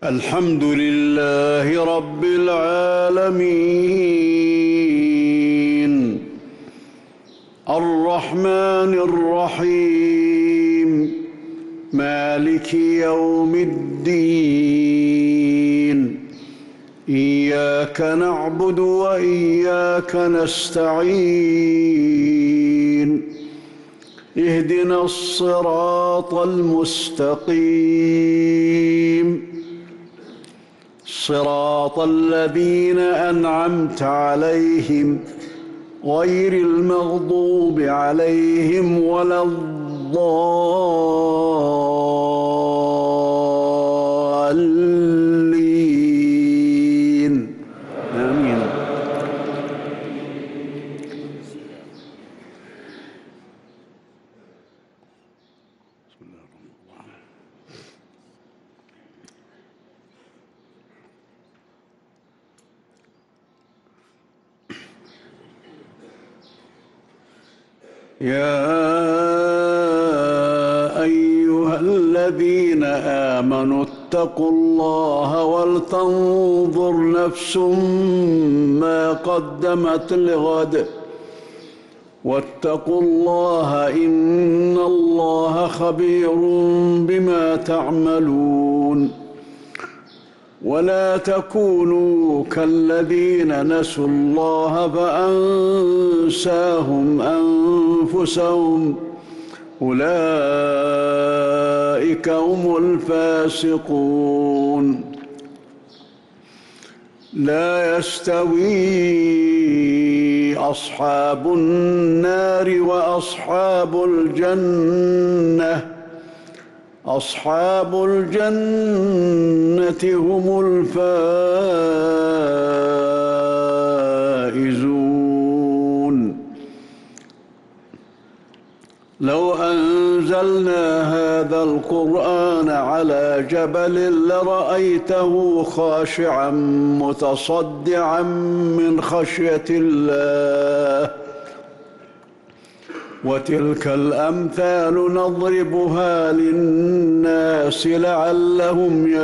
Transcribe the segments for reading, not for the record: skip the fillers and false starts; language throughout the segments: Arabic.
الحمد لله رب العالمين الرحمن الرحيم مالك يوم الدين إياك نعبد وإياك نستعين اهدنا الصراط المستقيم صراط الذين أنعمت عليهم غير المغضوب عليهم ولا الضالين آمين. يا أيها الذين آمنوا اتقوا الله ولتنظر نفس ما قدمت لغد واتقوا الله إن الله خبير بما تعملون ولا تكونوا كالذين نسوا الله فأنساهم أنفسهم أولئك هم الفاسقون. لا يستوي أصحاب النار وأصحاب الجنة أصحاب الجنة هم الفائزون. لو أنزلنا هذا القرآن على جبل لرأيته خاشعا متصدعا من خشية الله وتلك الأمثال نضربها للناس لعلهم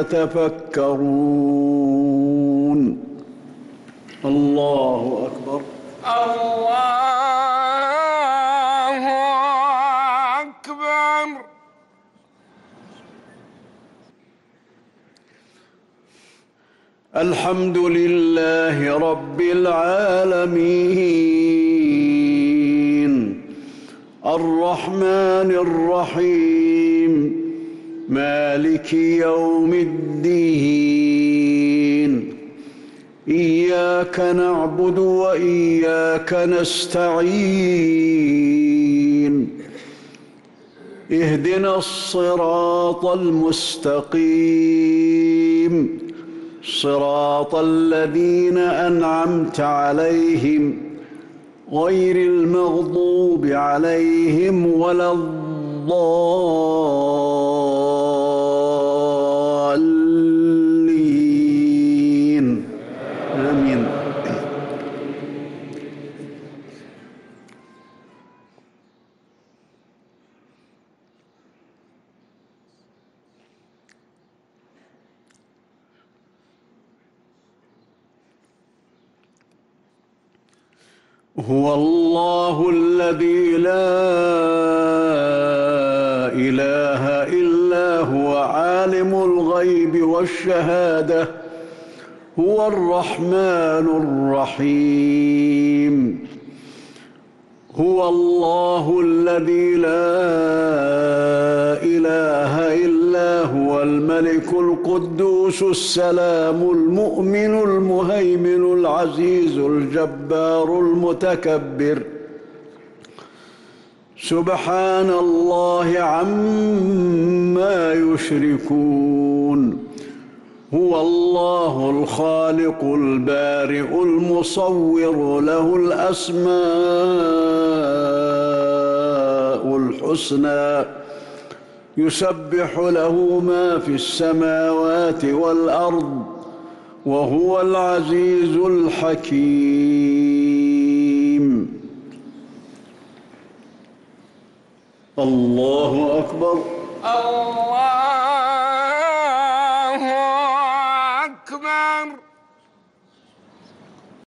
يتفكرون. الله أكبر. الله أكبر. الحمد لله رب العالمين الرحمن الرحيم مالك يوم الدين إياك نعبد وإياك نستعين اهدنا الصراط المستقيم صراط الذين أنعمت عليهم غير المغضوب عليهم ولا الضالين آمين. هو الله الذي لا إله إلا هو عالم الغيب والشهادة هو الرحمن الرحيم. هو الله الذي لا إله إلا هو الملك القدوس السلام المؤمن المهيمن العزيز الجبار المتكبر سبحان الله عما يشركون. هو الله الخالق البارئ المصور له الأسماء الحسنى يسبح له ما في السماوات والأرض وهو العزيز الحكيم. الله أكبر. الله أكبر.